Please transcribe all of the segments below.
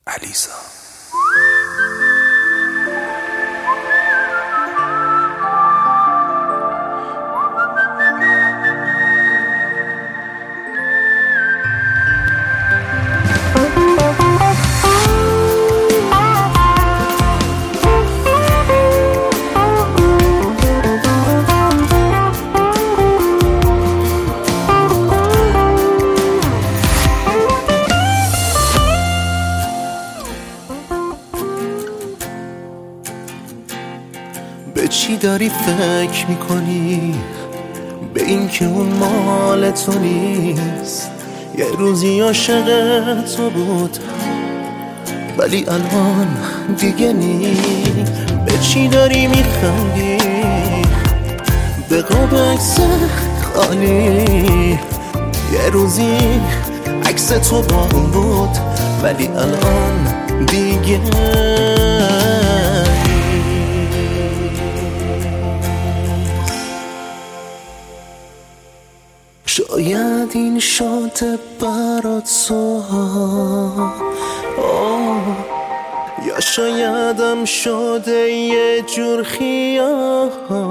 علیسا. به چی داری فکر میکنی؟ به این که اون مال تو نیست. یه روزی عاشق تو بود ولی الان دیگه نی. به چی داری میخندی؟ به قاب عکس خالی. یه روزی عکس تو با اون بود ولی الان دیگه شاید این شده برات سوها، یا شایدم شده یه جور خیال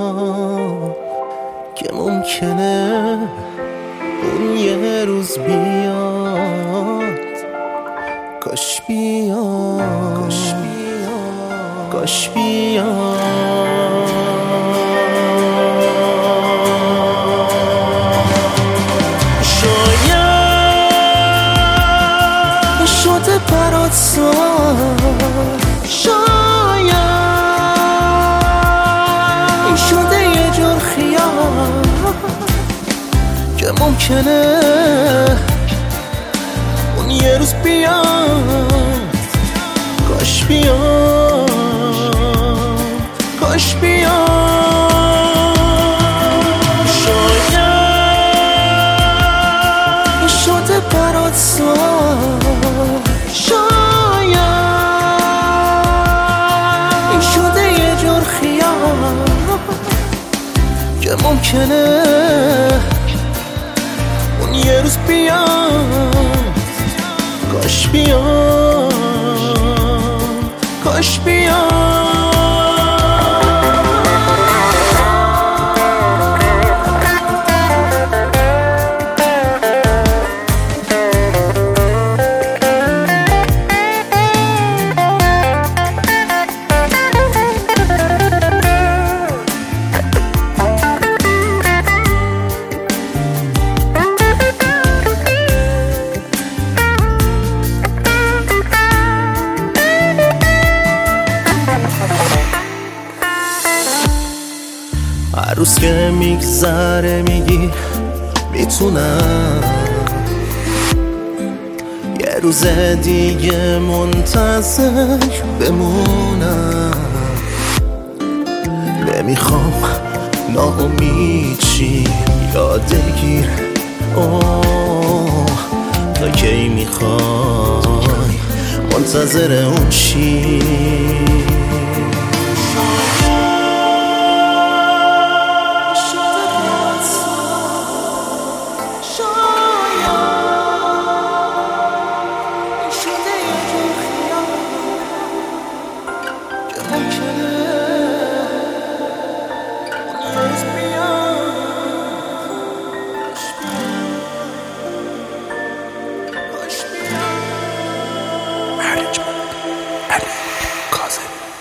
که ممکنه اون یه روز بیاد. کاش بیاد، کاش بیاد. شده برات شاید این شده یه جور خیال که ممکنه اون یه روز بیاد. کاش بیاد، کاش بیاد. شاید این شده برات شاید این شده یه جور خیال که ممکنه اون یه روز بیاد. کاش بیاد، کاش بیاد. هر روز که میگذره میگی میتونم یه روز دیگه منتظر بمونم. نمیخوام ناامید چی یادگیر تا کی میخوای منتظر اون چی؟ علی کاظمی.